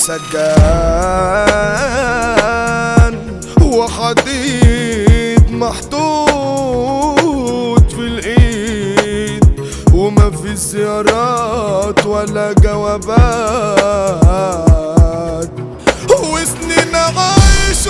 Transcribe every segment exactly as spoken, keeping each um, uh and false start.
سجان وحديد محطوط في الايد، وما في زيارات ولا جوابات، وسنين عايش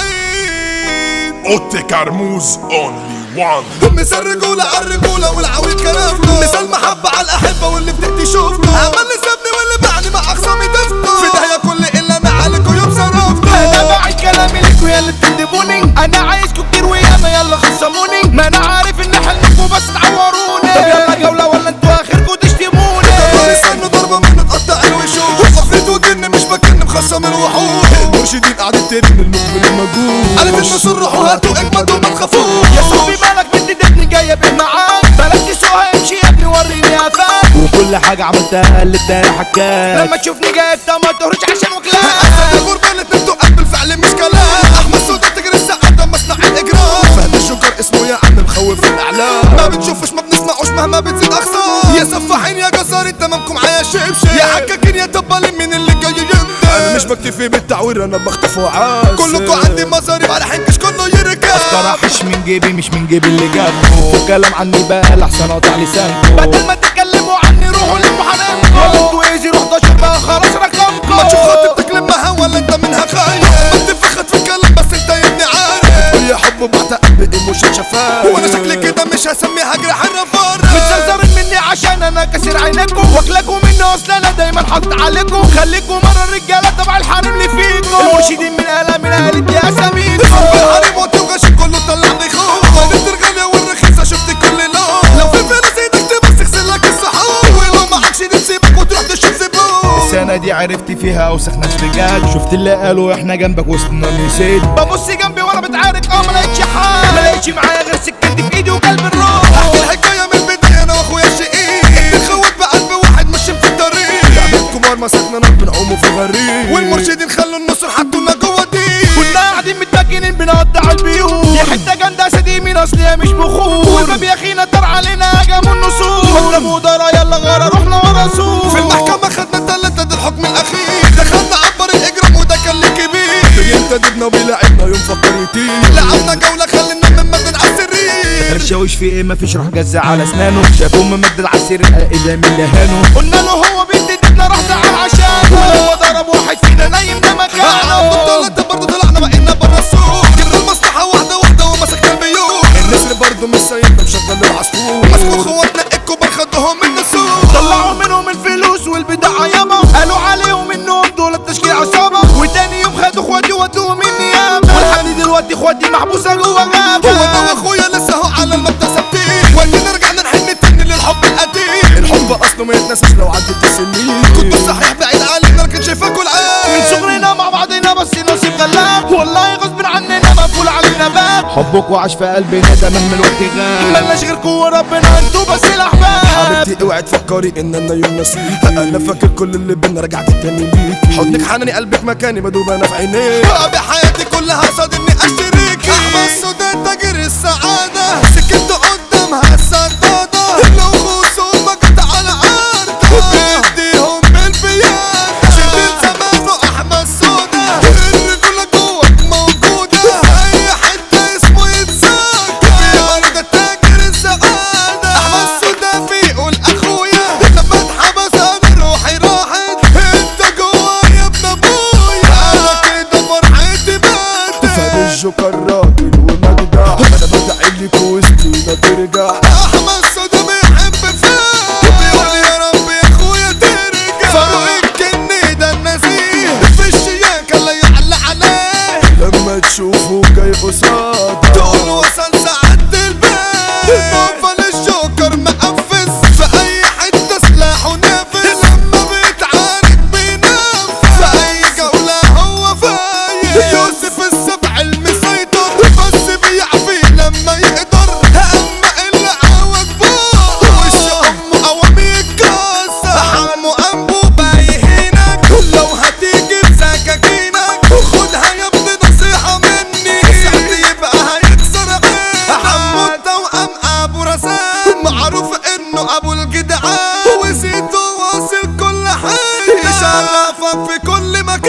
وحيد. اوتي كرموز اونلي وان. مثال رجولة على الرجولة والعويل كلامته، مثال محبة على الأحبة واللي بدأت شوفته، عمل سابني واللي باعني مع أخصامي دفته، في داهية كل إلا ما عليكوا يوم صرفته. أنا باعي كلامي ليكوا يا اللي بتندبوني، أنا عايزكوا كتير وياما يلا خصموني، ما أنا عارف إن حلمكوا بس تعوروني. طب يلا جولة ولا انتوا آخركوا تشتموني؟ دول استنوا ضربة منه تقطع الوشوش، وقفت وجن مش بكن مخصم الوحوش، المرشدين قاعدين ترمي المقبل المجهول، قالت النصر روحوا هاتوا اجمدوا ما تخافوش. يا صاحبي مالك بنت دبني جاية بيه معاك، بلاش تسوقها امشي يا ابني وريني قفاك، وكل حاجة عملتها اللي التاني حكاك. لما تشوفني جاي في ما تهرش عشان وكلاك. أسد الغربة اللي اتنين تقال بالفعل مش كلام، أحمد سودا تجري السعادة مصنع الإجرام، فهد الشجر اسمه يا عم مخوف الأعلام، ما بتشوفش ما بنسمعوش مهما بتزيد أخصام، يا سفاحين يا جزار تمامكم معايا شبشب، يا حكاكين يا تبالين مين اللي جاي يندم، أنا مش بكتفي بالتعوير أنا بخطف وعاسر، كلكوا عندي مصاريف على حنكش كله يركب، افكار احش من جيبي مش من جيب اللي جابه، الكلام عني بقى لحسن اقطع لسانكم، بدل ما تتكلموا عني روحوا لموا حنانكم، ولا انتوا ايزي روح دشر بقى خلاص رقمكم، ما تشوف خطيبتك لمها ولا انت منها خايف، انت فخت في الكلام بس انت يا ابني عارف، بتقول يا حب بعتقد ايموشن شفاف، وانا شكلي كده مش هسميها جرح الرفار، متزرزرين مني عشان انا كسر عينيكم، واكلكوا مني اصل انا دايما حاطط عليكم، خليكوا مرة الرجالة تبع الحريم اللي فيكم، المرشدين من الام من قالت يا اساميكم، الحريم وانت وغاشي كله طلع بيخوف، طيبت الغالية والرخيصة شفت كل لون، لو في فلوس ايدك تبص تغسل لك الصحون، ولو معكش دي تسيبك وتروح تشوف زبون. السنة دي عرفت فيها اوسخ ناس رجال، شفت اللي قالوا احنا جنبك وسطنا نسيت، ببص جنبي وانا بتعارك اه ملاقيتش حال، ملاقيتش معايا غير سكتي في ايدي وقلب الروح، احكي الحكاية من البداية انا واخويا الشقيق، بنخوت بقلب واحد ماشيين في الطريق، لعبة كبار مسكنا نار بنعوموا في غريق، والمرشدين خلوا النصر حطونا جوه دي، كنا قاعدين متمكنين بنقطع البيوت، دي حتة جندسة دي من اصلها مش بخور، والباب يا اخينا طار علينا هجموا النصور، مضرب ودارة يلا غارة رحنا ورا سور، في المحكمة خدنا تلاتة ده الحكم الأخير، دخلنا عبر الإجرام وده كان لي كبير، بينتدبنا وبيلاعبنا يوم فكر يطير، لعبنا جولة خلينا من مدن على السرير، الشاويش في ايه مفيش روح جزع على اسنانه، شافوه ممدد على السرير اذا من لهانه، قلنا له هو بنت دبنا راح زعل عشانه، ولما ضرب واحد فينا نايم ده مكانه، التلاتة برضه طلعنا بقينا برا السوق، جبنا المصلحة واحدة واحدة ومسكنا البيوت، النسر برضه مش سايبنا مشغل العصفور، مسكوا خواتنا الكبار خدوهم من السوق، طلعوا منهم الفلوس والبضاعة ياما، قالوا عليهم انهم دول التشكيل عصابة، وتاني يوم خدوا اخواتي ودوهم النيابة، ولحد دلوقتي اخواتي محبوسة جوا غابة، هو انا واخويا لسه اهو على المبدأ ثابتين، وقتنا رجعنا نحن تاني للحب القديم، الحب اصله ما يتنساش لو عدت السنين، كنت صحيح بعيد علينا لكن شايفاكوا العين، من صغرنا مع بعضنا بس نصيب غلاب، والله غصب عننا مقفول علينا باب، حبك وعاش في قلبنا ده مهما الوقت غاب، ملناش غيركوا وربنا انتوا بس الاحباب، حبيبتي اوعي تفكري ان انا يوم نسيتي، انا فاكر كل اللي بينا رجعت تاني ليكي، حضنك حناني قلبك مكاني بدوب انا في عينيك، بحياتي كلها صاد اني اشتريكي، احمد سودا تاجر السعادة، سكت قدامها السدادة، لو خصومك على عرضة بديهم بالبيادة، شديد زمانه احمد سودا، الرجولة جواك موجودة، اي حتة اسمه يتساك، في ارض تاجر السعادة، احمد سودا بيقول اخويا، لما اتحبس انا روحي راحت، انت جوايا ابن ابويا، انا كده فرحتي بات، فارس الجوكر راجل ومجدع، انا بدعي لك وسطينا ترجع، احمد سودا بيحب فيك، بيقول يا رب يا اخويا ترجع، فاروق الجني ده النزيه، في الشياكة لا يعلى عليه، لما تشوفه جاي قصاد تقول وصل سعد البيت، نوفل الجوكر مقفز في اي حتة سلاحه نافذ، لما بيتعارك بينفذ، في اي جولة هو فايز، يوسف السبع المسيطر، بس بيعفي لما يقدر، اما اللي عاوج بوه وش امه قوام يتكسر، حمو انبوبة يهينك، لو هتيجي بسكاكينك، خدها يا ابني نصيحة مني، سعد يبقى هيكسر عينك، حمو التوأم ابو رسام، معروف انه ابو الجدعان، وزيته واصل كل حاجة، يشرفك في كل مكان.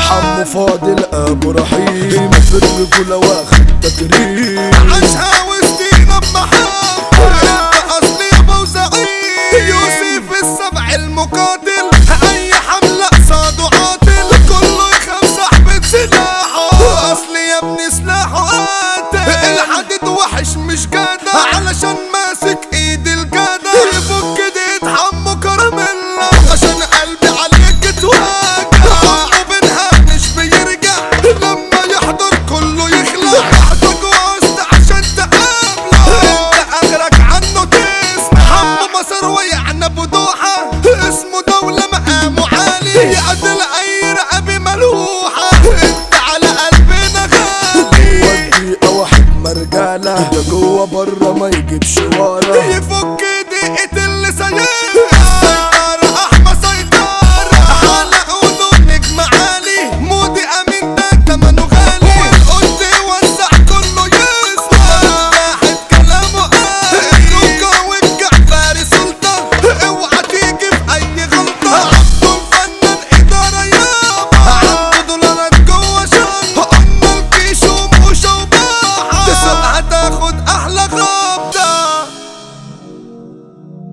حمو فاضل ابو رحيم في الرجولة واخد تكريم عاشها